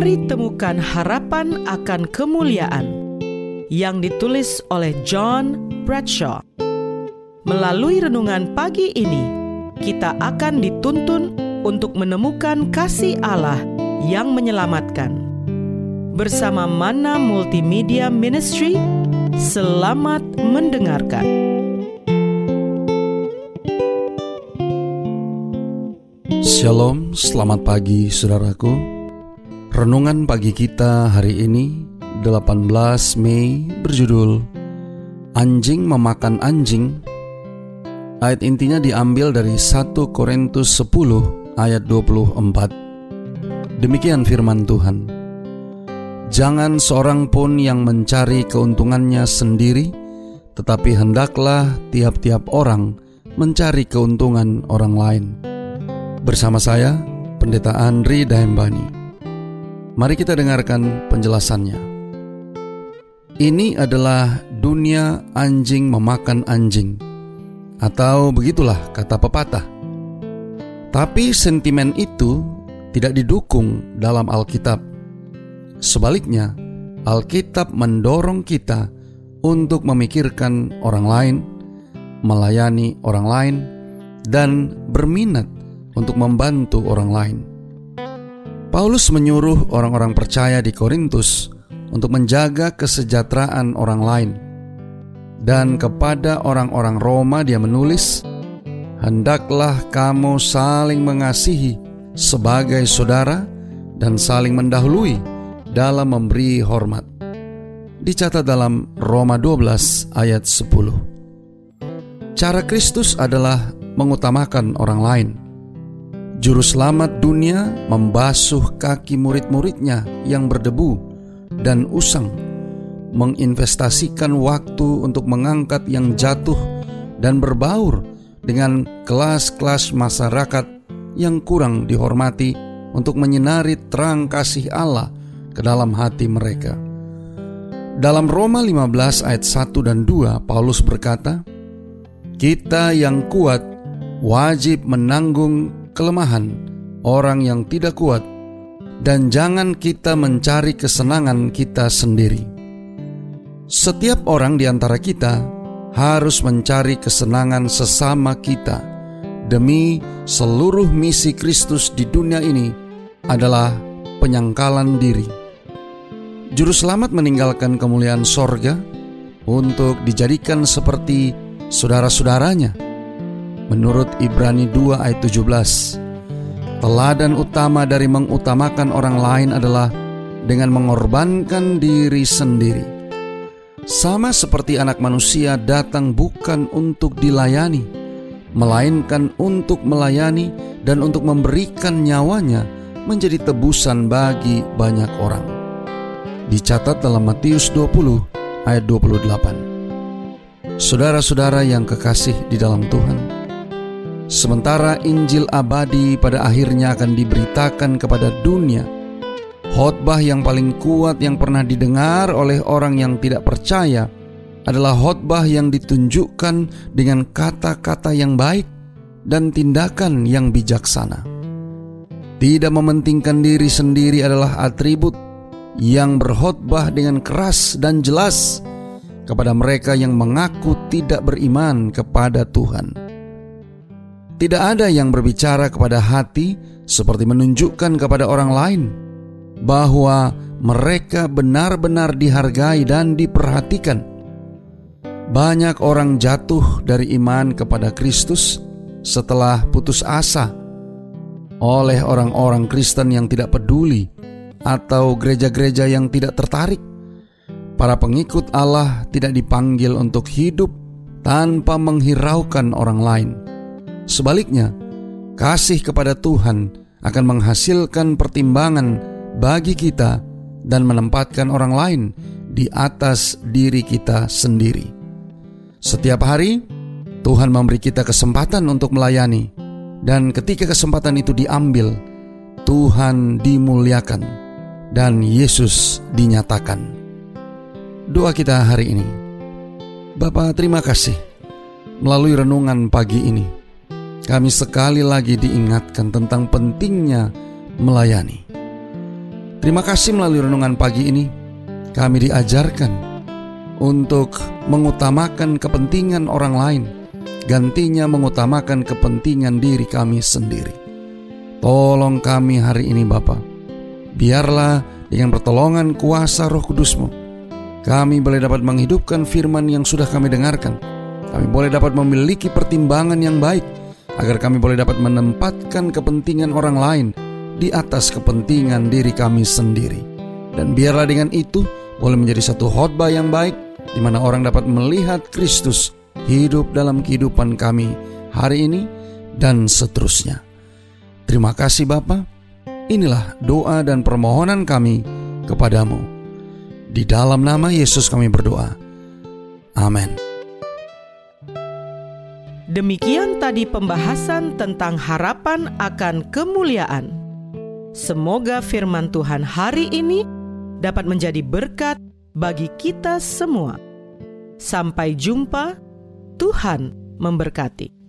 Mari temukan harapan akan kemuliaan yang ditulis oleh John Bradshaw. Melalui renungan pagi ini, kita akan dituntun untuk menemukan kasih Allah yang menyelamatkan. Bersama Manna Multimedia Ministry, selamat mendengarkan. Shalom, selamat pagi saudaraku. Renungan pagi kita hari ini 18 Mei berjudul Anjing Memakan Anjing. Ayat intinya diambil dari 1 Korintus 10 ayat 24. Demikian firman Tuhan. Jangan seorang pun yang mencari keuntungannya sendiri, tetapi hendaklah tiap-tiap orang mencari keuntungan orang lain. Bersama saya, Pendeta Andri Dahembani. Mari kita dengarkan penjelasannya. Ini adalah dunia anjing memakan anjing, atau begitulah kata pepatah. Tapi sentimen itu tidak didukung dalam Alkitab. Sebaliknya, Alkitab mendorong kita untuk memikirkan orang lain, melayani orang lain, dan berminat untuk membantu orang lain. Paulus menyuruh orang-orang percaya di Korintus untuk menjaga kesejahteraan orang lain. Dan kepada orang-orang Roma dia menulis, hendaklah kamu saling mengasihi sebagai saudara dan saling mendahului dalam memberi hormat. Dicatat dalam Roma 12 ayat 10. Cara Kristus adalah mengutamakan orang lain. Juru selamat dunia membasuh kaki murid-muridnya yang berdebu dan usang, menginvestasikan waktu untuk mengangkat yang jatuh dan berbaur dengan kelas-kelas masyarakat yang kurang dihormati untuk menyinari terang kasih Allah ke dalam hati mereka. Dalam Roma 15 ayat 1 dan 2, Paulus berkata, kita yang kuat wajib menanggung kelemahan orang yang tidak kuat, dan jangan kita mencari kesenangan kita sendiri. Setiap orang di antara kita harus mencari kesenangan sesama kita demi seluruh misi Kristus di dunia ini adalah penyangkalan diri. Juru selamat meninggalkan kemuliaan sorga untuk dijadikan seperti saudara-saudaranya. Menurut Ibrani 2 ayat 17, teladan utama dari mengutamakan orang lain adalah dengan mengorbankan diri sendiri. Sama seperti anak manusia datang bukan untuk dilayani, melainkan untuk melayani dan untuk memberikan nyawanya menjadi tebusan bagi banyak orang. Dicatat dalam Matius 20 ayat 28. Saudara-saudara yang kekasih di dalam Tuhan, sementara Injil abadi pada akhirnya akan diberitakan kepada dunia, khotbah yang paling kuat yang pernah didengar oleh orang yang tidak percaya adalah khotbah yang ditunjukkan dengan kata-kata yang baik dan tindakan yang bijaksana. Tidak mementingkan diri sendiri adalah atribut yang berkhotbah dengan keras dan jelas kepada mereka yang mengaku tidak beriman kepada Tuhan. Tidak ada yang berbicara kepada hati seperti menunjukkan kepada orang lain bahwa mereka benar-benar dihargai dan diperhatikan. Banyak orang jatuh dari iman kepada Kristus setelah putus asa oleh orang-orang Kristen yang tidak peduli atau gereja-gereja yang tidak tertarik. Para pengikut Allah tidak dipanggil untuk hidup tanpa menghiraukan orang lain. Sebaliknya, kasih kepada Tuhan akan menghasilkan pertimbangan bagi kita dan menempatkan orang lain di atas diri kita sendiri. Setiap hari, Tuhan memberi kita kesempatan untuk melayani, dan ketika kesempatan itu diambil, Tuhan dimuliakan dan Yesus dinyatakan. Doa kita hari ini. Bapa, terima kasih. Melalui renungan pagi ini, kami sekali lagi diingatkan tentang pentingnya melayani. Terima kasih melalui renungan pagi ini kami diajarkan untuk mengutamakan kepentingan orang lain, gantinya mengutamakan kepentingan diri kami sendiri. Tolong kami hari ini Bapa, biarlah dengan pertolongan kuasa Roh Kudus-Mu, kami boleh dapat menghidupkan firman yang sudah kami dengarkan. Kami boleh dapat memiliki pertimbangan yang baik, agar kami boleh dapat menempatkan kepentingan orang lain di atas kepentingan diri kami sendiri. Dan biarlah dengan itu boleh menjadi satu khotbah yang baik, di mana orang dapat melihat Kristus hidup dalam kehidupan kami hari ini dan seterusnya. Terima kasih Bapa. Inilah doa dan permohonan kami kepadamu. Di dalam nama Yesus kami berdoa. Amin. Demikian tadi pembahasan tentang harapan akan kemuliaan. Semoga firman Tuhan hari ini dapat menjadi berkat bagi kita semua. Sampai jumpa, Tuhan memberkati.